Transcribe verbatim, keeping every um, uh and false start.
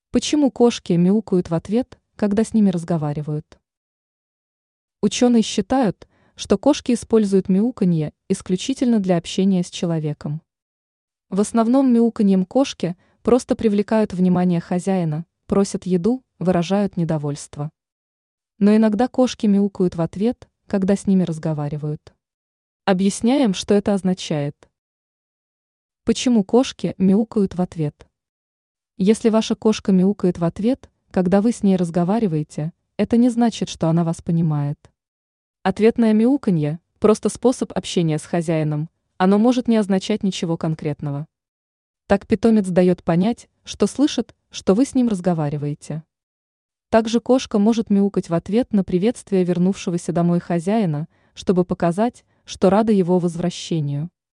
Почему кошки мяукают в ответ, когда с ними разговаривают? Ученые считают, что кошки используют мяуканье исключительно для общения с человеком. В основном мяуканьем кошки просто привлекают внимание хозяина, просят еду, выражают недовольство. Но иногда кошки мяукают в ответ, когда с ними разговаривают. Объясняем, что это означает. Почему кошки мяукают в ответ? Если ваша кошка мяукает в ответ, когда вы с ней разговариваете, это не значит, что она вас понимает. Ответное мяуканье – просто способ общения с хозяином, оно может не означать ничего конкретного. Так питомец дает понять, что слышит, что вы с ним разговариваете. Также кошка может мяукать в ответ на приветствие вернувшегося домой хозяина, чтобы показать, что рада его возвращению.